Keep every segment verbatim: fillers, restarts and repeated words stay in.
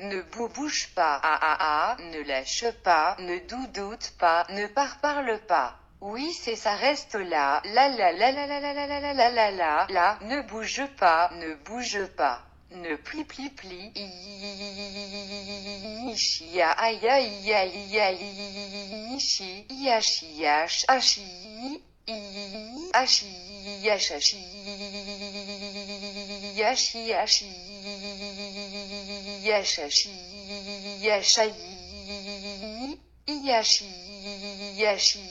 ne bou bouge pas, ah ah ah, ne lâche pas, ne doudoute pas, ne par parle pas. Oui, c'est ça, reste là, la la la la la la la la la la la la, là, ne bouge pas, ne bouge pas. Ne plie plie plie, ishi aïe aïe aïe aïe, ishi yashi yash ashi, ashi yash ashi, yashi yashi, yash ashi, yashaï, yashi yashi,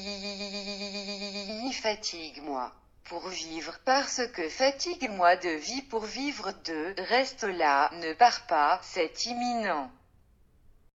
fatigue-moi. Pour vivre, parce que fatigue-moi de vie pour vivre de, reste là, ne pars pas, c'est imminent.